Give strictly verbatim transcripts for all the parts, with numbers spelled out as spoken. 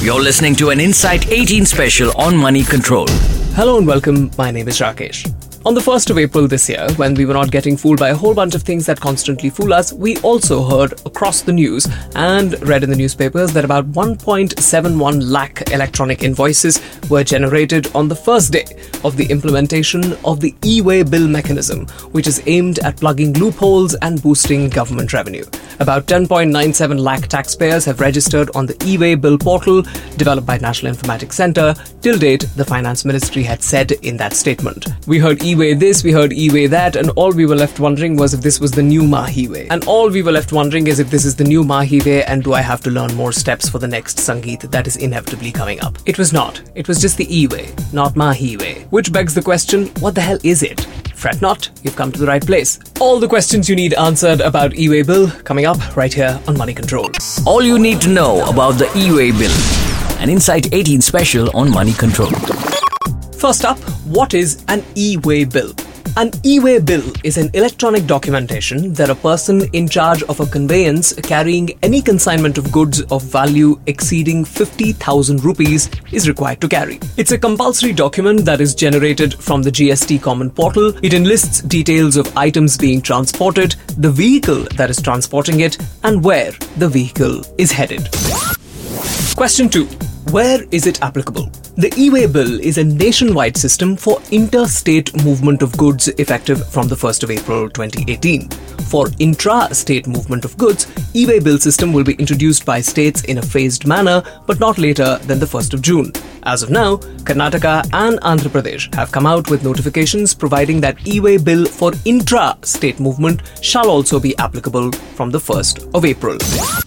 You're listening to an Insight eighteen special on money control. Hello and welcome. My name is Rakesh. On the first of April this year, when we were not getting fooled by a whole bunch of things that constantly fool us, we also heard across the news and read in the newspapers that about one point seven one lakh electronic invoices were generated on the first day of the implementation of the e-way bill mechanism, which is aimed at plugging loopholes and boosting government revenue. About ten point nine seven lakh taxpayers have registered on the e-way bill portal developed by National Informatics Centre. Till date, the Finance Ministry had said in that statement. We heard e E-way this, we heard e-way that, and all we were left wondering was if this was the new Mahi-way. And all we were left wondering is if this is the new Mahi-way and do I have to learn more steps for the next Sangeet that is inevitably coming up. It was not. It was just the e-way, not Mahi-way. Which begs the question, what the hell is it? Fret not, you've come to the right place. All the questions you need answered about e-way bill coming up right here on Money Control. All you need to know about the e-way bill. An Insight eighteen special on money control. First up, what is an e-way bill? An e-way bill is an electronic documentation that a person in charge of a conveyance carrying any consignment of goods of value exceeding fifty thousand rupees is required to carry. It's a compulsory document that is generated from the G S T Common Portal. It enlists details of items being transported, the vehicle that is transporting it, and where the vehicle is headed. Question two. Where is it applicable? The e-way bill is a nationwide system for interstate movement of goods effective from the first of April twenty eighteen. For intra-state movement of goods, e-way bill system will be introduced by states in a phased manner, but not later than the first of June. As of now, Karnataka and Andhra Pradesh have come out with notifications providing that e-way bill for intra-state movement shall also be applicable from the first of April.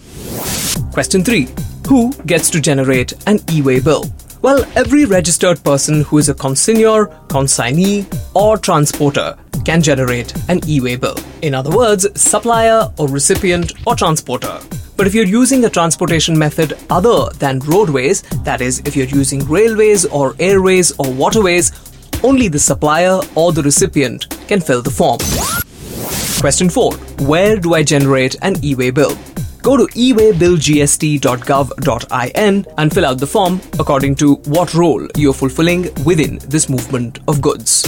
Question three. Who gets to generate an e-way bill? Well, every registered person who is a consignor, consignee, or transporter can generate an e-way bill. In other words, supplier or recipient or transporter. But if you're using a transportation method other than roadways, that is, if you're using railways or airways or waterways, only the supplier or the recipient can fill the form. Question four. Where do I generate an e-way bill? Go to e way bill g s t dot gov dot in and fill out the form according to what role you're fulfilling within this movement of goods.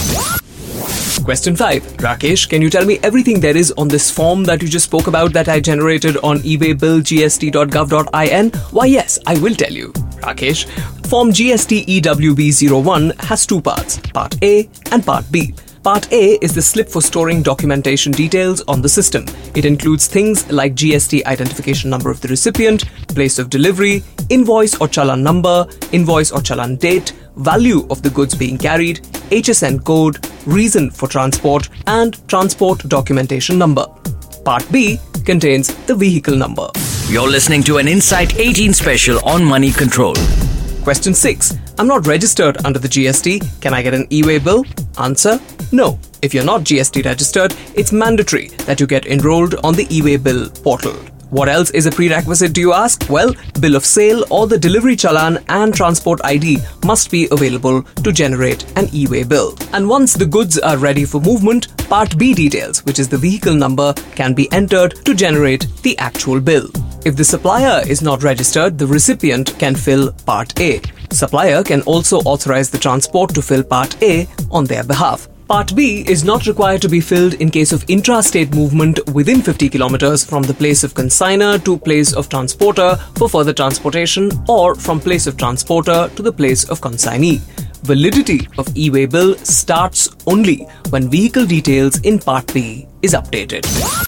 Question five. Rakesh, can you tell me everything there is on this form that you just spoke about that I generated on e way bill g s t dot gov dot in? Why yes, I will tell you. Rakesh, Form G S T E W B zero one has two parts, Part A and Part B. Part A is the slip for storing documentation details on the system. It includes things like G S T identification number of the recipient, place of delivery, invoice or challan number, invoice or challan date, value of the goods being carried, H S N code, reason for transport, and transport documentation number. Part B contains the vehicle number. You're listening to an Insight eighteen special on money control. Question six. I'm not registered under the G S T. Can I get an e-way bill? Answer, no. If you're not G S T registered, it's mandatory that you get enrolled on the e-way bill portal. What else is a prerequisite, do you ask? Well, bill of sale or the delivery challan and transport I D must be available to generate an e-way bill. And once the goods are ready for movement, Part B details, which is the vehicle number, can be entered to generate the actual bill. If the supplier is not registered, the recipient can fill Part A. Supplier can also authorize the transport to fill Part A on their behalf. Part B is not required to be filled in case of intra-state movement within fifty kilometers from the place of consignor to place of transporter for further transportation or from place of transporter to the place of consignee. Validity of e-way bill starts only when vehicle details in Part B is updated.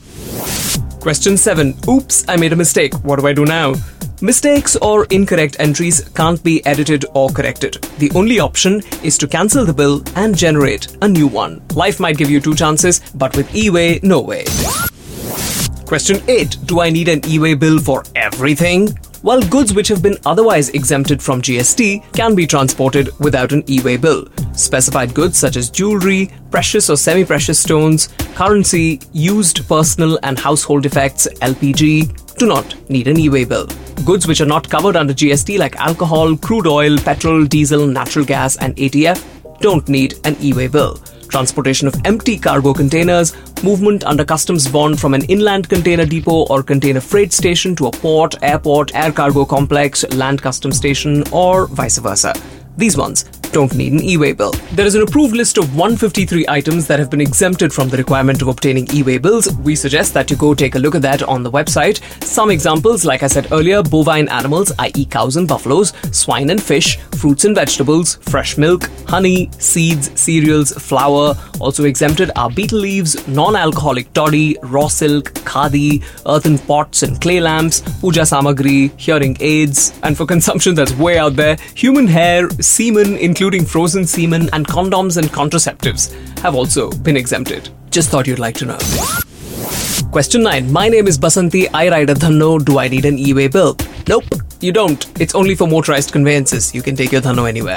Question seven. Oops, I made a mistake. What do I do now? Mistakes or incorrect entries can't be edited or corrected. The only option is to cancel the bill and generate a new one. Life might give you two chances, but with e-way, no way. Question eight. Do I need an e-way bill for everything? Well, goods which have been otherwise exempted from G S T can be transported without an e-way bill. Specified goods such as jewelry, precious or semi-precious stones, currency, used personal and household effects, L P G, do not need an e-way bill. Goods which are not covered under G S T like alcohol, crude oil, petrol, diesel, natural gas and A T F don't need an e-way bill. transportation of empty cargo containers, movement under customs bond from an inland container depot or container freight station to a port, airport, air cargo complex, land customs station, or vice versa. These ones don't need an e-way bill. There is an approved list of one hundred fifty-three items that have been exempted from the requirement of obtaining e-way bills. We suggest that you go take a look at that on the website. Some examples, like I said earlier, bovine animals, that is cows and buffaloes, swine and fish, fruits and vegetables, fresh milk, honey, seeds, cereals, flour. Also exempted are betel leaves, non-alcoholic toddy, raw silk, khadi, earthen pots and clay lamps, puja samagri, hearing aids, and for consumption that's way out there, human hair, semen, including frozen semen, and condoms and contraceptives have also been exempted. Just thought you'd like to know. Question nine. My name is Basanti. I ride a Dhanno. Do I need an e-way bill? Nope, you don't. It's only for motorized conveyances. You can take your Dhanno anywhere.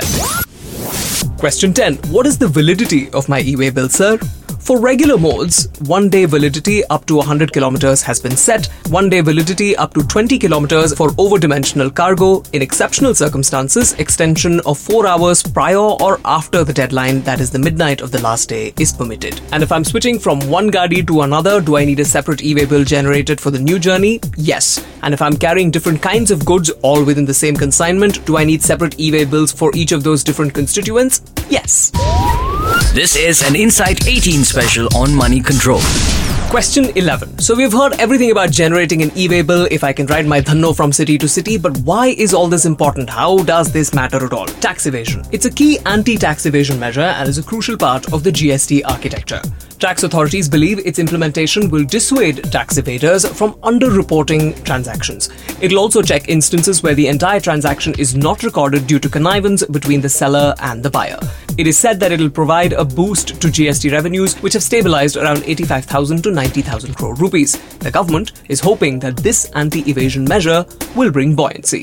Question ten. What is the validity of my e-way bill, sir? For regular modes, one-day validity up to one hundred kilometers has been set, one-day validity up to twenty kilometers for over-dimensional cargo. In exceptional circumstances, extension of four hours prior or after the deadline, that is the midnight of the last day, is permitted. And if I'm switching from one gadi to another, do I need a separate e-way bill generated for the new journey? Yes. And if I'm carrying different kinds of goods all within the same consignment, do I need separate e-way bills for each of those different constituents? Yes. This is an Insight eighteen special on money control. Question eleven. So we've heard everything about generating an e-way bill if I can ride my Dhanno from city to city, but why is all this important? How does this matter at all? Tax evasion. It's a key anti-tax evasion measure and is a crucial part of the G S T architecture. Tax authorities believe its implementation will dissuade tax evaders from under-reporting transactions. It'll also check instances where the entire transaction is not recorded due to connivance between the seller and the buyer. It is said that it'll provide a boost to G S T revenues, which have stabilized around eighty-five thousand to ninety thousand crore rupees. The government is hoping that this anti-evasion measure will bring buoyancy.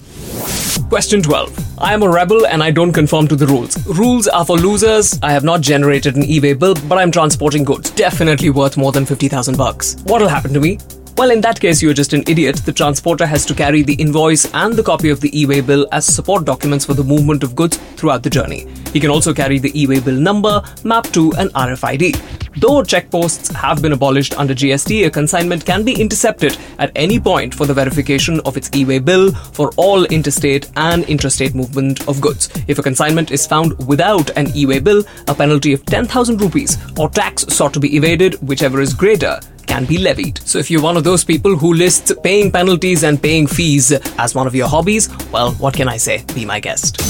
Question twelve. I am a rebel and I don't conform to the rules. Rules are for losers. I have not generated an e-way bill, but I'm transporting goods. Definitely worth more than fifty thousand bucks. What'll happen to me? Well, in that case, you're just an idiot. The transporter has to carry the invoice and the copy of the e-way bill as support documents for the movement of goods throughout the journey. He can also carry the e-way bill number, map to an R F I D. Though checkposts have been abolished under G S T, a consignment can be intercepted at any point for the verification of its e-way bill for all interstate and intrastate movement of goods. If a consignment is found without an e-way bill, a penalty of ten thousand rupees or tax sought to be evaded, whichever is greater, can be levied. So if you're one of those people who lists paying penalties and paying fees as one of your hobbies, well, what can I say? Be my guest.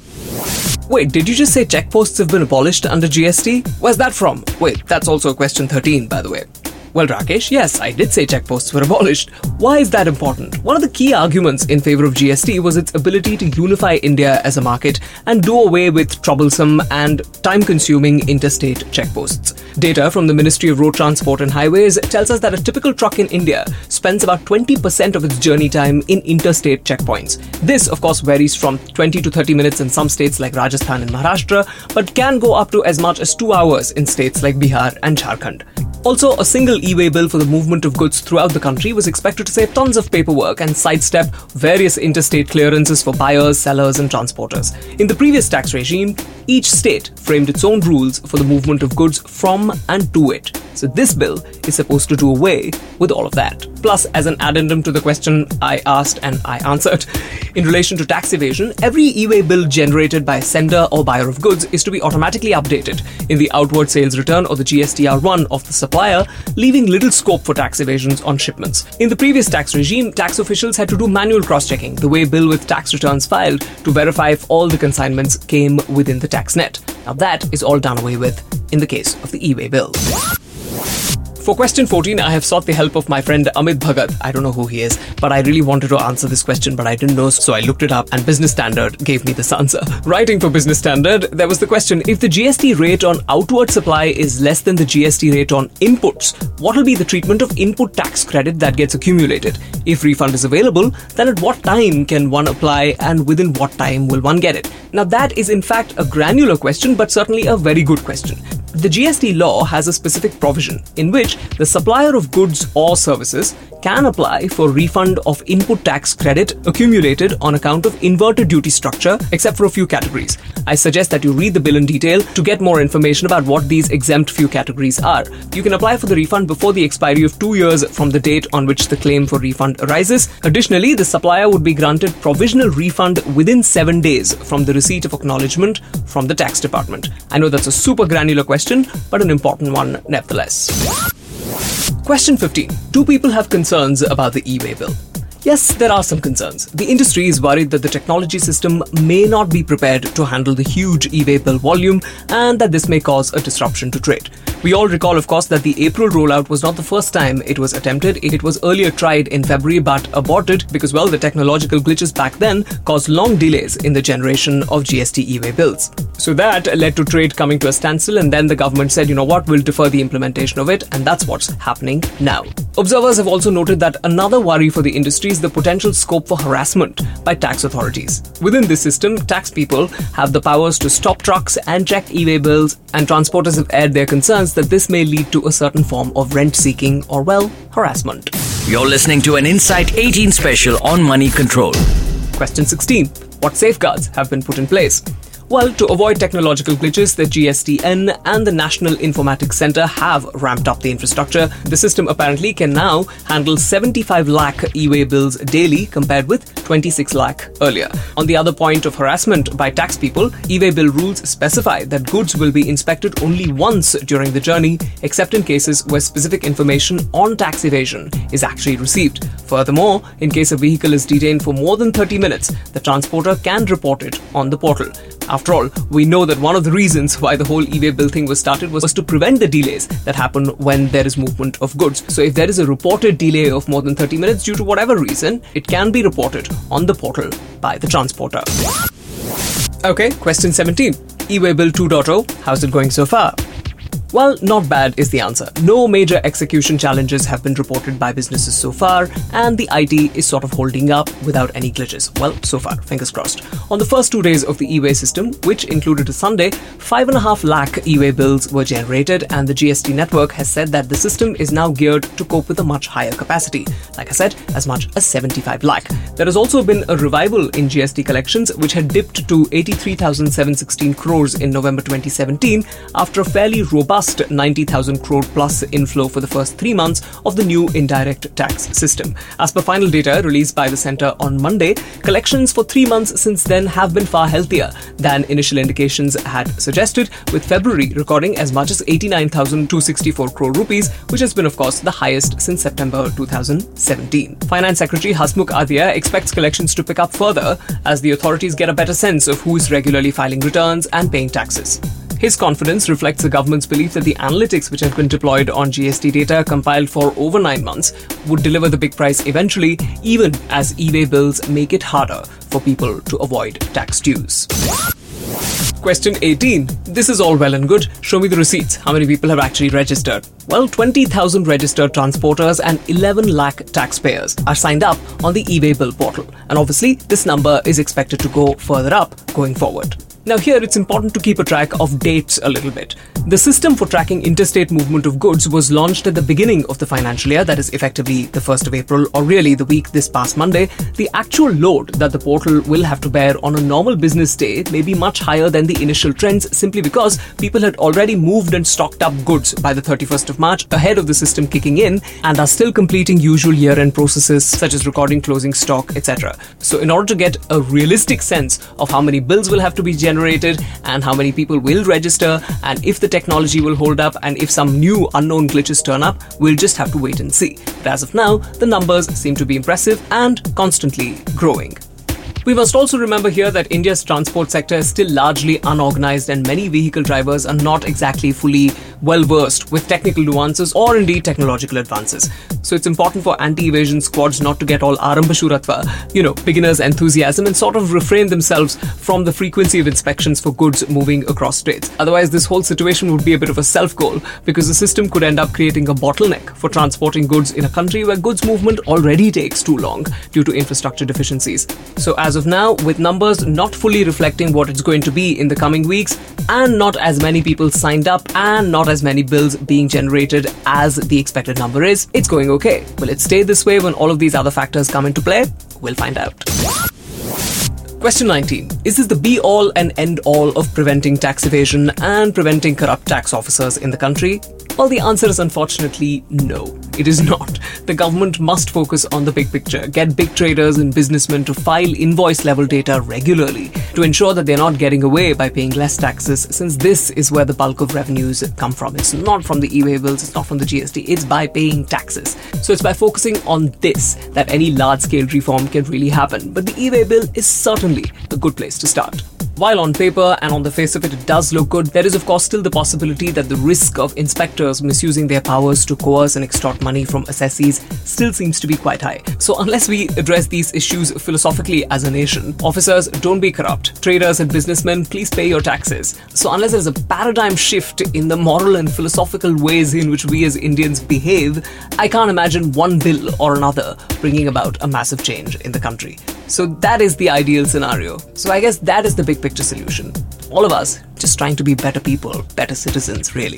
Wait, did you just say checkposts have been abolished under G S T? Where's that from? Wait, that's also question thirteen, by the way. Well, Rakesh, yes, I did say checkposts were abolished. Why is that important? One of the key arguments in favor of G S T was its ability to unify India as a market and do away with troublesome and time-consuming interstate checkposts. Data from the Ministry of Road Transport and Highways tells us that a typical truck in India spends about twenty percent of its journey time in interstate checkpoints. This, of course, varies from twenty to thirty minutes in some states like Rajasthan and Maharashtra, but can go up to as much as two hours in states like Bihar and Jharkhand. Also, a single e-way bill for the movement of goods throughout the country was expected to save tons of paperwork and sidestep various interstate clearances for buyers, sellers, and transporters. In the previous tax regime, each state framed its own rules for the movement of goods from and to it. So this bill is supposed to do away with all of that. Plus, as an addendum to the question I asked and I answered, in relation to tax evasion, every e-way bill generated by a sender or buyer of goods is to be automatically updated in the outward sales return or the G S T R one of the supplier, leaving little scope for tax evasions on shipments. In the previous tax regime, tax officials had to do manual cross-checking, the way bill with tax returns filed, to verify if all the consignments came within the tax net. Now that is all done away with in the case of the e-way bill. For question fourteen, I have sought the help of my friend Amit Bhagat. I don't know who he is, but I really wanted to answer this question, but I didn't know, so I looked it up and Business Standard gave me this answer. Writing for Business Standard, there was the question, if the G S T rate on outward supply is less than the G S T rate on inputs, what will be the treatment of input tax credit that gets accumulated? If refund is available, then at what time can one apply and within what time will one get it? Now that is in fact a granular question, but certainly a very good question. The G S T law has a specific provision in which the supplier of goods or services can apply for refund of input tax credit accumulated on account of inverted duty structure, except for a few categories. I suggest that you read the bill in detail to get more information about what these exempt few categories are. You can apply for the refund before the expiry of two years from the date on which the claim for refund arises. Additionally, the supplier would be granted provisional refund within seven days from the receipt of acknowledgement from the tax department. I know that's a super granular question, but an important one nevertheless. Question fifteen. Do people have concerns about the e-way bill? Yes, there are some concerns. The industry is worried that the technology system may not be prepared to handle the huge e-way bill volume and that this may cause a disruption to trade. We all recall, of course, that the April rollout was not the first time it was attempted. It was earlier tried in February but aborted because, well, the technological glitches back then caused long delays in the generation of G S T e-way bills. So that led to trade coming to a standstill, and then the government said, you know what, we'll defer the implementation of it, and that's what's happening now. Observers have also noted that another worry for the industry is the potential scope for harassment by tax authorities. Within this system, tax people have the powers to stop trucks and check e-way bills, and transporters have aired their concerns that this may lead to a certain form of rent-seeking or, well, harassment. You're listening to an Insight eighteen special on money control. Question sixteen. What safeguards have been put in place? Well, to avoid technological glitches, the G S T N and the National Informatics Centre have ramped up the infrastructure. The system apparently can now handle seventy-five lakh e-way bills daily compared with twenty-six lakh earlier. On the other point of harassment by tax people, e-way bill rules specify that goods will be inspected only once during the journey, except in cases where specific information on tax evasion is actually received. Furthermore, in case a vehicle is detained for more than thirty minutes, the transporter can report it on the portal. After all, we know that one of the reasons why the whole e-way bill thing was started was to prevent the delays that happen when there is movement of goods. So if there is a reported delay of more than thirty minutes due to whatever reason, it can be reported on the portal by the transporter. Okay, question seventeen. E-way bill two point oh, how's it going so far? Well, not bad is the answer. No major execution challenges have been reported by businesses so far, and the I T is sort of holding up without any glitches. Well, so far, fingers crossed. On the first two days of the e-way system, which included a Sunday, five and a half lakh e-way bills were generated, and the G S T network has said that the system is now geared to cope with a much higher capacity. Like I said, as much as seventy-five lakh. There has also been a revival in G S T collections, which had dipped to eighty-three thousand seven hundred sixteen crores in November twenty seventeen after a fairly robust ninety thousand crore plus inflow for the first three months of the new indirect tax system. As per final data released by the centre on Monday, collections for three months since then have been far healthier than initial indications had suggested, with February recording as much as eighty-nine thousand two hundred sixty-four crore rupees, which has been, of course, the highest since September two thousand seventeen. Finance Secretary Hasmukh Adhia expects collections to pick up further as the authorities get a better sense of who is regularly filing returns and paying taxes. His confidence reflects the government's belief that the analytics which have been deployed on G S T data compiled for over nine months would deliver the big price eventually, even as e-way bills make it harder for people to avoid tax dues. Question eighteen. This is all well and good. Show me the receipts. How many people have actually registered? Well, twenty thousand registered transporters and eleven lakh taxpayers are signed up on the e-way bill portal. And obviously, this number is expected to go further up going forward. Now here it's important to keep a track of dates a little bit. The system for tracking interstate movement of goods was launched at the beginning of the financial year, that is effectively the first of April, or really the week this past Monday. The actual load that the portal will have to bear on a normal business day may be much higher than the initial trends, simply because people had already moved and stocked up goods by the thirty-first of March ahead of the system kicking in and are still completing usual year-end processes such as recording closing stock, et cetera. So in order to get a realistic sense of how many bills will have to be generated generated and how many people will register, and if the technology will hold up, and if some new unknown glitches turn up, we'll just have to wait and see. But as of now, the numbers seem to be impressive and constantly growing. We must also remember here that India's transport sector is still largely unorganized, and many vehicle drivers are not exactly fully well-versed with technical nuances or indeed technological advances. So it's important for anti-evasion squads not to get all arambashuratva, you know, beginner's enthusiasm, and sort of refrain themselves from the frequency of inspections for goods moving across states. Otherwise, this whole situation would be a bit of a self-goal, because the system could end up creating a bottleneck for transporting goods in a country where goods movement already takes too long due to infrastructure deficiencies. So as as of now, with numbers not fully reflecting what it's going to be in the coming weeks, and not as many people signed up, and not as many bills being generated as the expected number is, it's going okay. Will it stay this way when all of these other factors come into play? We'll find out. Question nineteen. Is this the be-all and end-all of preventing tax evasion and preventing corrupt tax officers in the country? Well, the answer is unfortunately no. It is not. The government must focus on the big picture, get big traders and businessmen to file invoice-level data regularly to ensure that they're not getting away by paying less taxes, since this is where the bulk of revenues come from. It's not from the e-way bills, it's not from the G S T, it's by paying taxes. So it's by focusing on this that any large-scale reform can really happen. But the e-way bill is certainly a good place to start. While on paper and on the face of it, it does look good, there is of course still the possibility that the risk of inspectors misusing their powers to coerce and extort money from assessees still seems to be quite high. So unless we address these issues philosophically as a nation, officers, don't be corrupt. Traders and businessmen, please pay your taxes. So unless there's a paradigm shift in the moral and philosophical ways in which we as Indians behave, I can't imagine one bill or another bringing about a massive change in the country. So that is the ideal scenario. So I guess that is the big picture solution. All of us just trying to be better people, better citizens, really.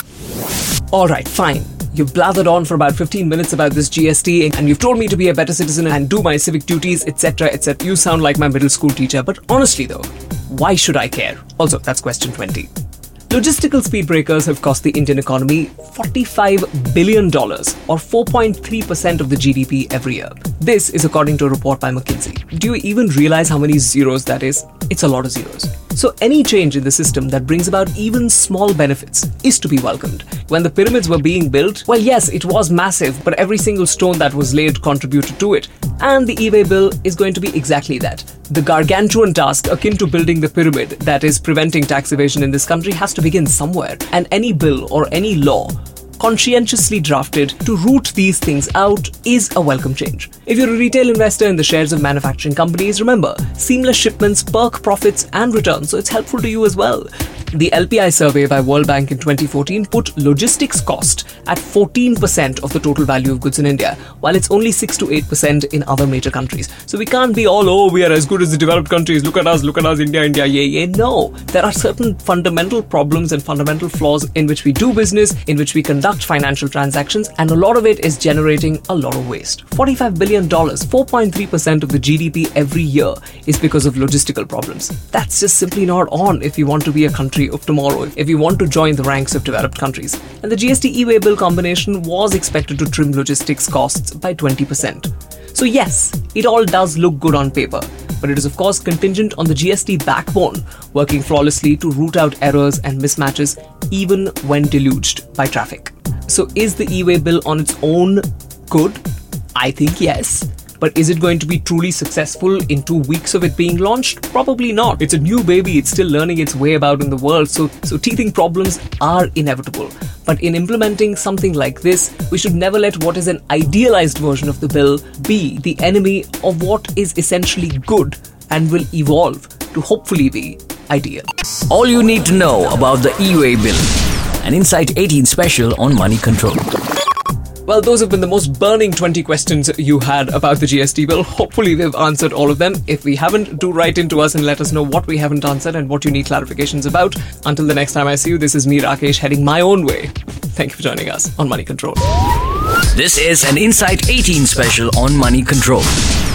Alright, fine. You've blathered on for about fifteen minutes about this G S T and you've told me to be a better citizen and do my civic duties, et cetera, et cetera. You sound like my middle school teacher, but honestly though, why should I care? Also, that's question twenty. Logistical speed breakers have cost the Indian economy forty-five billion dollars, or four point three percent of the G D P every year. This is according to a report by McKinsey. Do you even realize how many zeros that is? It's a lot of zeros. So any change in the system that brings about even small benefits is to be welcomed. When the pyramids were being built, well yes, it was massive, but every single stone that was laid contributed to it. And the e-way bill is going to be exactly that. The gargantuan task akin to building the pyramid that is preventing tax evasion in this country has to begin somewhere. And any bill or any law conscientiously drafted to root these things out is a welcome change. If you're a retail investor in the shares of manufacturing companies, remember, seamless shipments perk profits and returns, so it's helpful to you as well. The L P I survey by World Bank in twenty fourteen put logistics cost at fourteen percent of the total value of goods in India, while it's only six to eight percent in other major countries. So we can't be all, oh, we are as good as the developed countries, look at us, look at us, India, India, yay, yay. No, there are certain fundamental problems and fundamental flaws in which we do business, in which we conduct financial transactions, and a lot of it is generating a lot of waste. forty-five billion dollars, four point three percent of the G D P every year is because of logistical problems. That's just simply not on if you want to be a country of tomorrow, if you want to join the ranks of developed countries. And the G S T e-way bill combination was expected to trim logistics costs by twenty percent. So yes, it all does look good on paper, but it is of course contingent on the G S T backbone working flawlessly to root out errors and mismatches even when deluged by traffic. So is the e-way bill on its own good? I think yes. But is it going to be truly successful in two weeks of it being launched? Probably not. It's a new baby, it's still learning its way about in the world, so, so teething problems are inevitable. But in implementing something like this, we should never let what is an idealized version of the bill be the enemy of what is essentially good and will evolve to hopefully be ideal. All you need to know about the e-way bill. An Insight eighteen special on money control. Well, those have been the most burning twenty questions you had about the G S T bill. Hopefully we've answered all of them. If we haven't, do write into us and let us know what we haven't answered and what you need clarifications about. Until the next time I see you, this is me, Rakesh, heading my own way. Thank you for joining us on Money Control. This is an Insight eighteen special on money control.